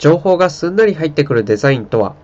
情報がすんなり入ってくるデザインとは、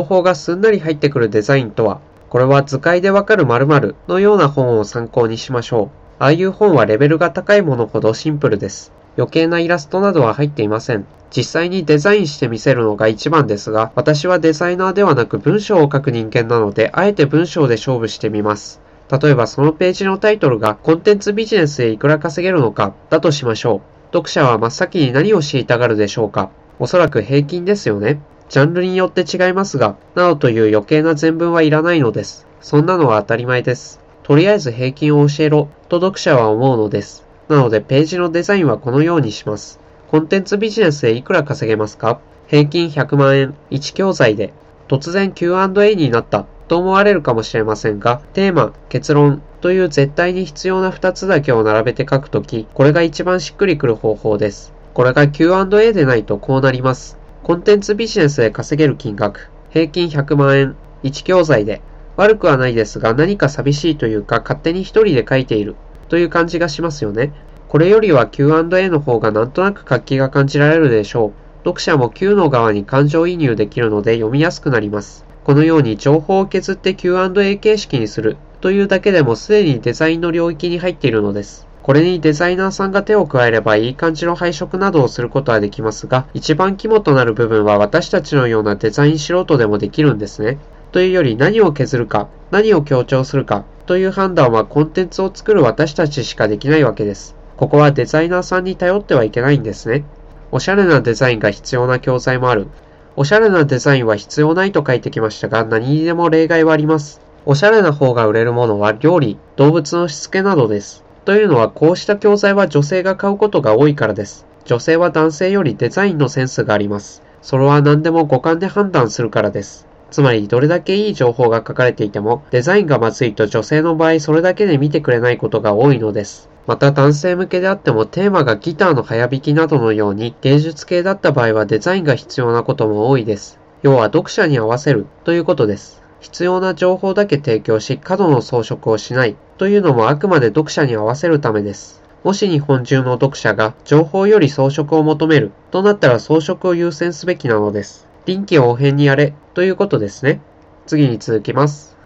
これは図解でわかる〇〇のような本を参考にしましょう。ああいう本はレベルが高いものほどシンプルです。余計なイラストなどは入っていません。実際にデザインしてみせるのが一番ですが、私はデザイナーではなく文章を書く人間なので、あえて文章で勝負してみます。例えばそのページのタイトルがコンテンツビジネスでいくら稼げるのかだとしましょう。読者は真っ先に何を知りたがるでしょうか。おそらく平均ですよね。ジャンルによって違いますが、などという余計な全文はいらないのです。そんなのは当たり前です。とりあえず平均を教えろ、と読者は思うのです。なのでページのデザインはこのようにします。コンテンツビジネスでいくら稼げますか？平均100万円、1教材で。突然 Q&A になったと思われるかもしれませんが、テーマ、結論という絶対に必要な2つだけを並べて書くとき、これが一番しっくりくる方法です。これが Q&A でないとこうなります。コンテンツビジネスで稼げる金額、平均100万円、1教材で。悪くはないですが、何か寂しいというか、勝手に一人で書いているという感じがしますよね。これよりは Q&A の方がなんとなく活気が感じられるでしょう。読者も Q の側に感情移入できるので読みやすくなります。このように情報を削って Q&A 形式にするというだけでもすでにデザインの領域に入っているのです。これにデザイナーさんが手を加えればいい感じの配色などをすることはできますが、一番肝となる部分は私たちのようなデザイン素人でもできるんですね。というより何を削るか、何を強調するかという判断はコンテンツを作る私たちしかできないわけです。ここはデザイナーさんに頼ってはいけないんですね。おしゃれなデザインが必要な教材もある。おしゃれなデザインは必要ないと書いてきましたが、何にでも例外はあります。おしゃれな方が売れるものは料理、動物のしつけなどです。というのはこうした教材は女性が買うことが多いからです。女性は男性よりデザインのセンスがあります。それは何でも五感で判断するからです。つまりどれだけいい情報が書かれていても、デザインがまずいと女性の場合それだけで見てくれないことが多いのです。また男性向けであってもテーマがギターの早弾きなどのように芸術系だった場合はデザインが必要なことも多いです。要は読者に合わせるということです。必要な情報だけ提供し過度の装飾をしないというのもあくまで読者に合わせるためです。もし日本中の読者が情報より装飾を求めるとなったら装飾を優先すべきなのです。臨機応変にやれということですね。次に続きます。